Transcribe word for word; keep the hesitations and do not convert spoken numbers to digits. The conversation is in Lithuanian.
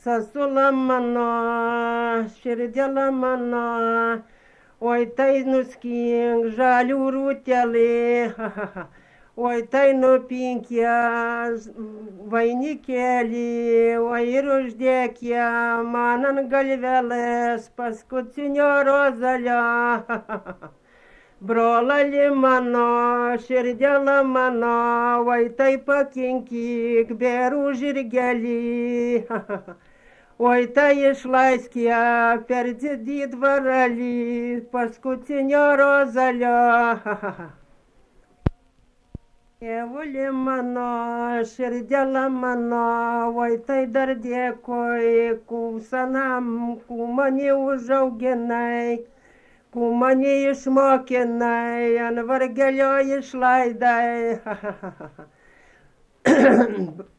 Sasula mano, širdėla mano, oi tai nuskink žalių rūtelį, oi tai nupink ją vainikėlį, oi ir uždėk ją man ant galvelės paskutinio rozalio. Brolali mano, širdėla mano, oi tai pakinkyk berų žirgelį, oi tai išlaiskė per didį dvaralį paskutinio rozalio. Tėvuli mano, širdėla mano, oi tai dar dėkui, kūsanam, kū mane užauginai, kū mane išmokinai, ant vargelio išlaidai.